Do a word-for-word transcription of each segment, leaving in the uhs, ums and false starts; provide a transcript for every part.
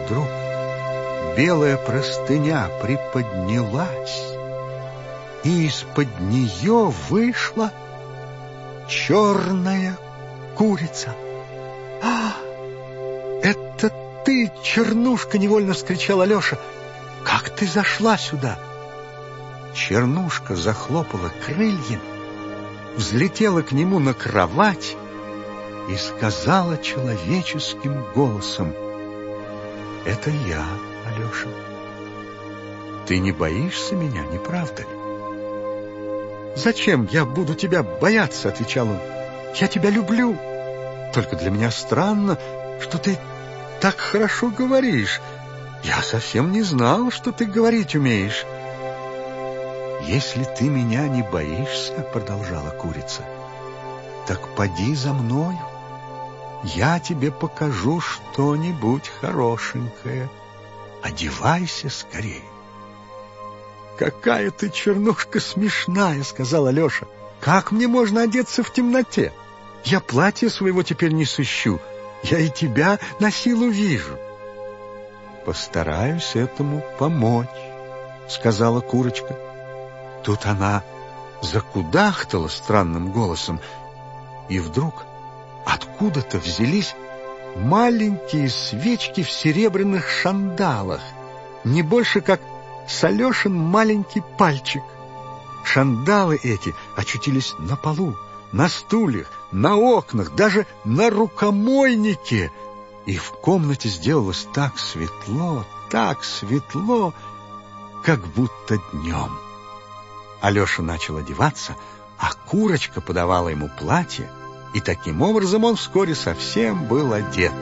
вдруг белая простыня приподнялась, и из-под нее вышла черная курица. «А, это ты, Чернушка!» — невольно вскричал Алеша. «Как ты зашла сюда?» Чернушка захлопала крыльями, взлетела к нему на кровать и сказала человеческим голосом: «Это я, Алеша. Ты не боишься меня, не правда ли?» «Зачем я буду тебя бояться?» — отвечал он. «Я тебя люблю. Только для меня странно, что ты так хорошо говоришь. Я совсем не знал, что ты говорить умеешь». «Если ты меня не боишься, — продолжала курица, — так поди за мною. Я тебе покажу что-нибудь хорошенькое. Одевайся скорее». «Какая ты, Чернушка, смешная!» — сказал Алеша. «Как мне можно одеться в темноте? Я платья своего теперь не сыщу. Я и тебя на силу вижу». «Постараюсь этому помочь», — сказала курочка. Тут она закудахтала странным голосом, и вдруг откуда-то взялись маленькие свечки в серебряных шандалах, не больше как с Алешин маленький пальчик. Шандалы эти очутились на полу, на стульях, на окнах, даже на рукомойнике, и в комнате сделалось так светло, так светло, как будто днем. Алеша начал одеваться, а курочка подавала ему платье, и таким образом он вскоре совсем был одет.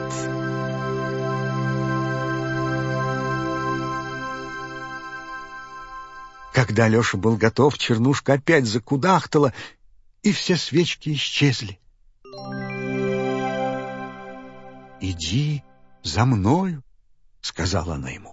Когда Алеша был готов, Чернушка опять закудахтала, и все свечки исчезли. «Иди за мною», — сказала она ему.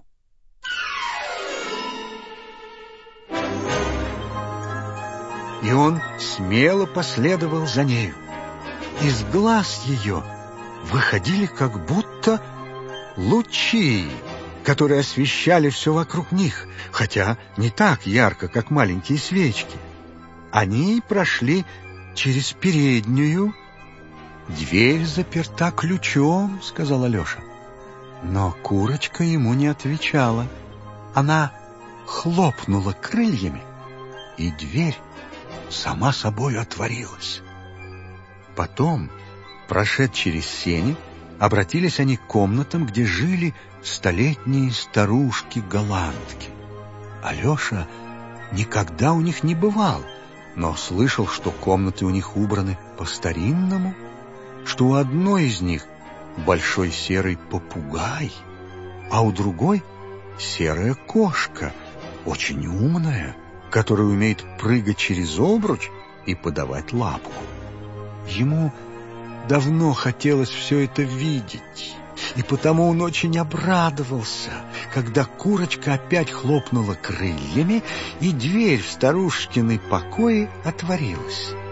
И он смело последовал за нею. Из глаз ее выходили как будто лучи, которые освещали все вокруг них, хотя не так ярко, как маленькие свечки. Они прошли через переднюю. «Дверь заперта ключом», — сказал Алеша. Но курочка ему не отвечала. Она хлопнула крыльями, и дверь сама собой отворилась. Потом, прошед через сени, обратились они к комнатам, где жили столетние старушки-голландки. Алеша никогда у них не бывал, но слышал, что комнаты у них убраны по-старинному, что у одной из них большой серый попугай, а у другой серая кошка, очень умная, которая умеет прыгать через обруч и подавать лапку. Ему давно хотелось все это видеть, и потому он очень обрадовался, когда курочка опять хлопнула крыльями, и дверь в старушкины покои отворилась.